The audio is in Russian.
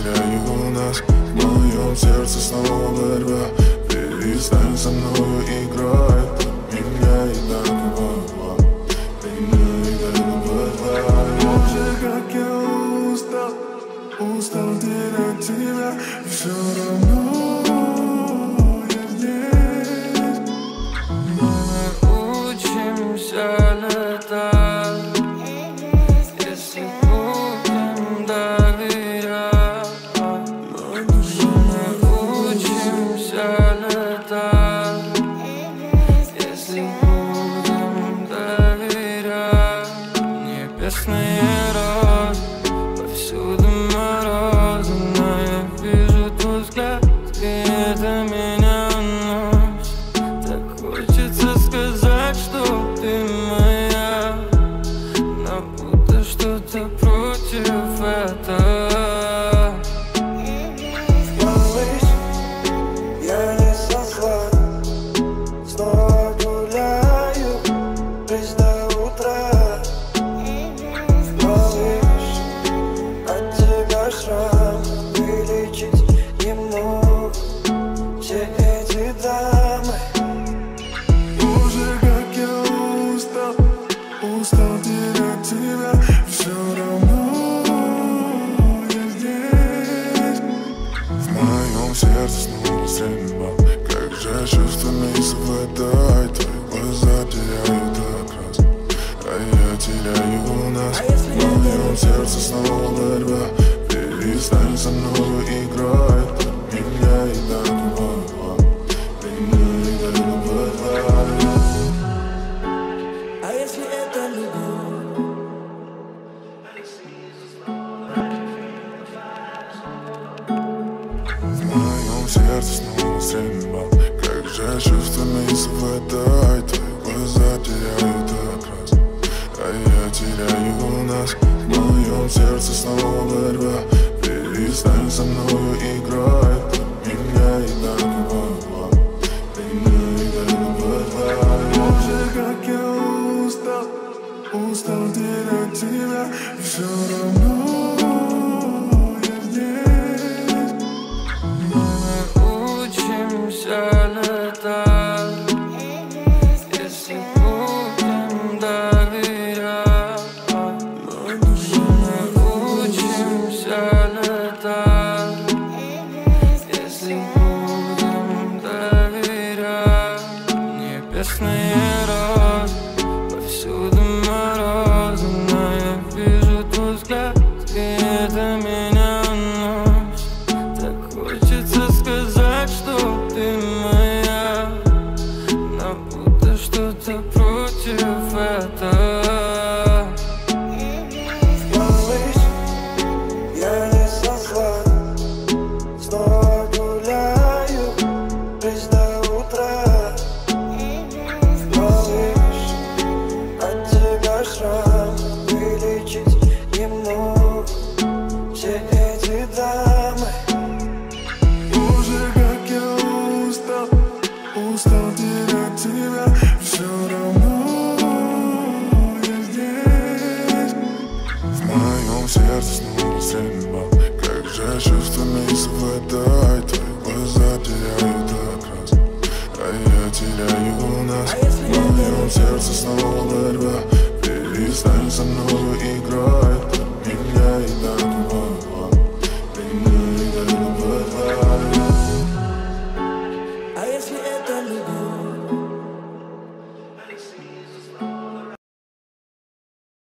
теряю нас. В моем сердце снова борьба. Перестань со мною играть. Меня и так было. Меня и так было. Боже, как я устал. Устал терять тебя. И все равно я здесь. Мы учимся летать, если будем доверять. Мы учимся летать, если будем доверять. Небесные розы, повсюду морозы, но я вижу твой взгляд, и это меня уносит. Так хочется сказать, что ты моя, но будто что-то против этого. Малыш, я не со зла, снова гуляю, жизнь до утра. Малыш, от тебя шрам вылечить не могут все эти дамы. Боже, как я устал. Устал терять тебя. Все равно я здесь. В моем сердце снова стрельба. Как же чувствами совладать. Твои глаза теряют окрас, а я теряю нас. В моем сердце снова борьба. Перестань со мною играть. Меня и так было. Меня и так было. А если это любовь? В моем сердце снова стрельба. Как же чувствами совладать. Твои глаза теряют окрас, а я теряю нас. В моем сердце снова борьба. Перестань со мною играть. Меня и так было. Меня и так было. Боже, как я устал. Устал терять тебя. И все равно я здесь. Мы учимся летать, если будем доверять. Мы учимся летать, если будем доверять. Небесные розы, повсюду морозы, но я вижу твой взгляд, и это меня уносит. Так хочется сказать, что ты моя, но будто что-то против этого. Малыш, я не со зла, снова гуляю, жизнь до утра. Малыш, от тебя шрам вылечить не могут все эти дамы. Боже, как я устал. Устал терять тебя. Все равно я здесь. В моем сердце снова стрельба. Как же чувствами совладать. Твои глаза теряют окрас, а я теряю нас. В моем сердце снова борьба. Перестань со мною играть. Меня и так было. Меня и так было. А если это любовь?